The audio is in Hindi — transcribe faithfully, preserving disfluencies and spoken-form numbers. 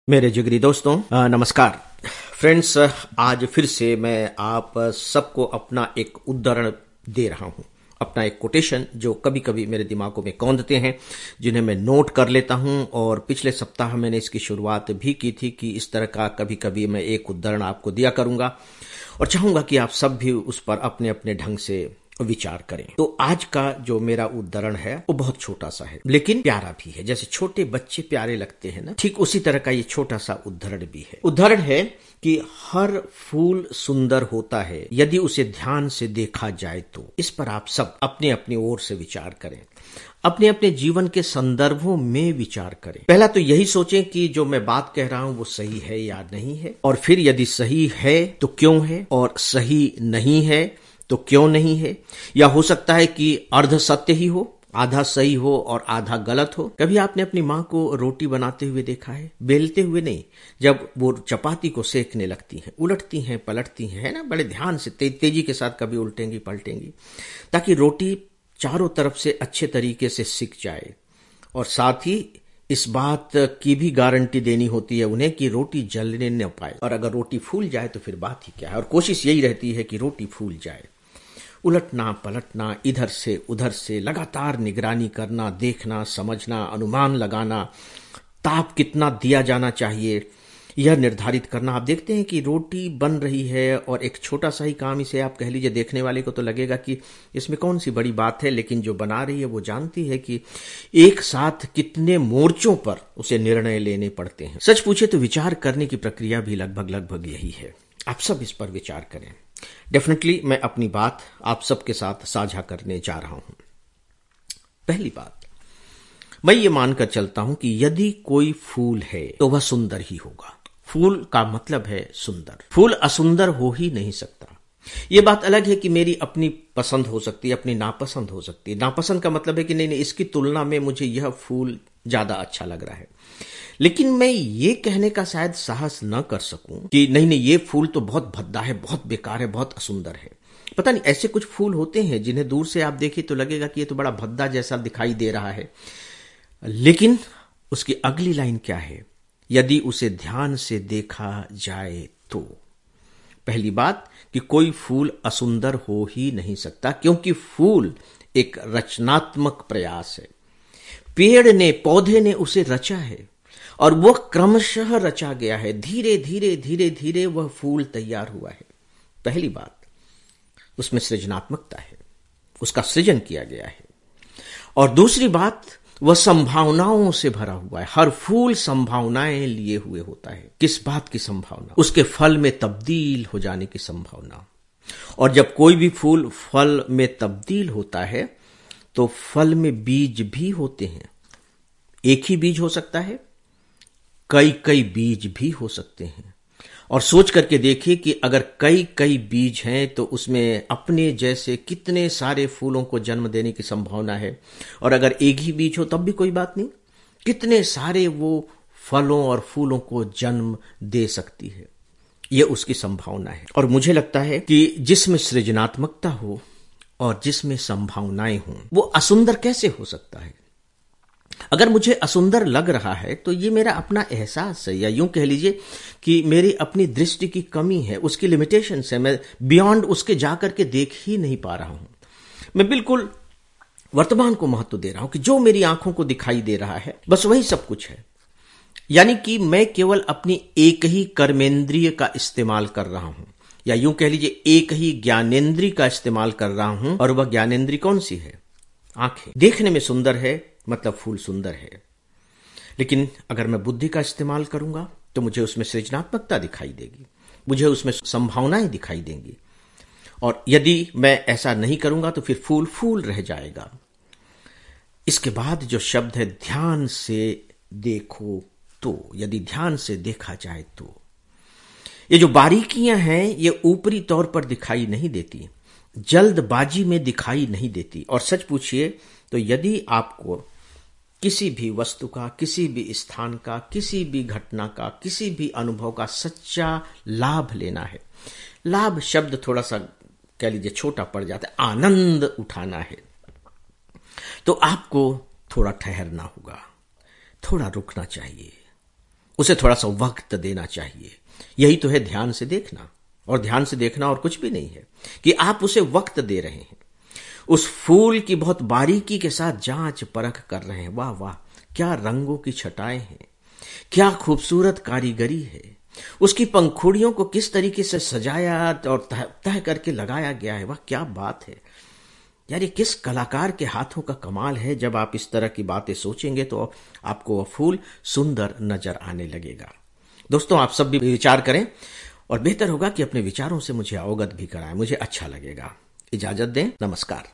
मेरे जिगरी दोस्तों, अ, नमस्कार फ्रेंड्स। आज फिर से मैं आप सबको अपना एक उद्धरण दे रहा हूं, अपना एक कोटेशन जो कभी कभी मेरे दिमागों में कौंधते हैं, जिन्हें मैं नोट कर लेता हूं। और पिछले सप्ताह मैंने इसकी शुरुआत भी की थी कि इस तरह का कभी कभी मैं एक उद्धरण आपको दिया करूंगा और चाहूंगा कि आप सब भी उस पर अपने अपने ढंग से विचार करें। तो आज का जो मेरा उद्धरण है वो बहुत छोटा सा है लेकिन प्यारा भी है। जैसे छोटे बच्चे प्यारे लगते हैं ना, ठीक उसी तरह का ये छोटा सा उद्धरण भी है। उद्धरण है कि हर फूल सुंदर होता है यदि उसे ध्यान से देखा जाए तो। इस पर आप सब अपने अपनी ओर से विचार करें, अपने अपने जीवन के संदर्भों में विचार करें। पहला तो यही सोचें कि जो मैं बात कह रहा हूं वो सही है या नहीं है, और फिर यदि सही है तो क्यों है, और सही नहीं है तो क्यों नहीं है। या हो सकता है कि अर्ध सत्य ही हो, आधा सही हो और आधा गलत हो। कभी आपने अपनी माँ को रोटी बनाते हुए देखा है? बेलते हुए नहीं, जब वो चपाती को सेकने लगती हैं, उलटती हैं पलटती हैं, है ना, बड़े ध्यान से ते, तेजी के साथ कभी उल्टेंगी पलटेंगी, ताकि रोटी चारों तरफ से अच्छे तरीके से सिक जाए। और साथ ही इस बात की भी गारंटी देनी होती है उन्हें कि रोटी जलने न पाए, और अगर रोटी फूल जाए तो फिर बात ही क्या है। और कोशिश यही रहती है कि रोटी फूल जाए। उलटना पलटना, इधर से उधर से लगातार निगरानी करना, देखना, समझना, अनुमान लगाना, ताप कितना दिया जाना चाहिए यह निर्धारित करना। आप देखते हैं कि रोटी बन रही है और एक छोटा सा ही काम, इसे आप कह लीजिए, देखने वाले को तो लगेगा कि इसमें कौन सी बड़ी बात है, लेकिन जो बना रही है वो जानती है कि एक साथ कितने मोर्चों पर उसे निर्णय लेने पड़ते हैं। सच पूछे तो विचार करने की प्रक्रिया भी लगभग लगभग यही है। आप सब इस पर विचार करें। डेफिनेटली मैं अपनी बात आप सबके साथ साझा करने जा रहा हूं। पहली बात, मैं ये मानकर चलता हूं कि यदि कोई फूल है तो वह सुंदर ही होगा। फूल का मतलब है सुंदर। फूल असुंदर हो ही नहीं सकता। ये बात अलग है कि मेरी अपनी पसंद हो सकती है, अपनी नापसंद हो सकती है। नापसंद का मतलब है कि नहीं नहीं, इसकी तुलना में मुझे यह फूल ज्यादा अच्छा लग रहा है। लेकिन मैं ये कहने का शायद साहस न कर सकूं कि नहीं नहीं, ये फूल तो बहुत भद्दा है, बहुत बेकार है, बहुत असुंदर है। पता नहीं, ऐसे कुछ फूल होते हैं जिन्हें दूर से आप देखिए तो लगेगा कि ये तो बड़ा भद्दा जैसा दिखाई दे रहा है, लेकिन उसकी अगली लाइन क्या है? यदि उसे ध्यान से देखा जाए तो। पहली बात कि कोई फूल असुंदर हो ही नहीं सकता, क्योंकि फूल एक रचनात्मक प्रयास है। पेड़ ने, पौधे ने उसे रचा है और वह क्रमशः रचा गया है। धीरे धीरे धीरे धीरे वह फूल तैयार हुआ है। पहली बात, उसमें सृजनात्मकता है, उसका सृजन किया गया है। और दूसरी बात, वह संभावनाओं से भरा हुआ है। हर फूल संभावनाएं लिए हुए होता है। किस बात की संभावना? उसके फल में तब्दील हो जाने की संभावना। और जब कोई भी फूल फल में तब्दील होता है तो फल में बीज भी होते हैं। एक ही बीज हो सकता है, कई कई बीज भी हो सकते हैं। और सोच करके देखिए कि अगर कई कई बीज हैं तो उसमें अपने जैसे कितने सारे फूलों को जन्म देने की संभावना है। और अगर एक ही बीज हो तब भी कोई बात नहीं, कितने सारे वो फलों और फूलों को जन्म दे सकती है। यह उसकी संभावना है। और मुझे लगता है कि जिसमें सृजनात्मकता हो और जिसमें संभावनाएं हों, वो असुंदर कैसे हो सकता है? अगर मुझे असुंदर लग रहा है तो ये मेरा अपना एहसास है, या यूं कह लीजिए कि मेरी अपनी दृष्टि की कमी है, उसकी लिमिटेशंस है। मैं बियॉन्ड उसके जाकर के देख ही नहीं पा रहा हूं। मैं बिल्कुल वर्तमान को महत्व दे रहा हूं कि जो मेरी आंखों को दिखाई दे रहा है बस वही सब कुछ है। यानी कि मैं केवल अपनी एक ही कर्मेंद्रिय का इस्तेमाल कर रहा हूं, या यूं कह लीजिए एक ही ज्ञानेंद्रिय का इस्तेमाल कर रहा हूं। और वह ज्ञानेंद्रिय कौन सी है? आंखें। देखने में सुंदर है मतलब फूल सुंदर है। लेकिन अगर मैं बुद्धि का इस्तेमाल करूंगा तो मुझे उसमें सृजनात्मकता दिखाई देगी, मुझे उसमें संभावनाएं दिखाई देंगी। और यदि मैं ऐसा नहीं करूंगा तो फिर फूल फूल रह जाएगा। इसके बाद जो शब्द है ध्यान से देखो तो, यदि ध्यान से देखा जाए तो, ये जो बारीकियां हैं ये ऊपरी तौर पर दिखाई नहीं देती, जल्दबाजी में दिखाई नहीं देती। और सच पूछिए तो यदि आपको किसी भी वस्तु का, किसी भी स्थान का, किसी भी घटना का, किसी भी अनुभव का सच्चा लाभ लेना है, लाभ शब्द थोड़ा सा कह लीजिए छोटा पड़ जाता है, आनंद उठाना है, तो आपको थोड़ा ठहरना होगा, थोड़ा रुकना चाहिए, उसे थोड़ा सा वक्त देना चाहिए। यही तो है ध्यान से देखना, और ध्यान से देखना और कुछ भी नहीं है कि आप उसे वक्त दे रहे हैं, उस फूल की बहुत बारीकी के साथ जांच परख कर रहे हैं। वाह वाह, क्या रंगों की छटाएं हैं, क्या खूबसूरत कारीगरी है, उसकी पंखुड़ियों को किस तरीके से सजाया और तह तह करके लगाया गया है। वाह क्या बात है यार, ये किस कलाकार के हाथों का कमाल है। जब आप इस तरह की बातें सोचेंगे तो आपको वह फूल सुंदर नजर आने लगेगा। दोस्तों, आप सब भी विचार करें, और बेहतर होगा कि अपने विचारों से मुझे अवगत भी कराएं, मुझे अच्छा लगेगा। इजाजत दें, नमस्कार।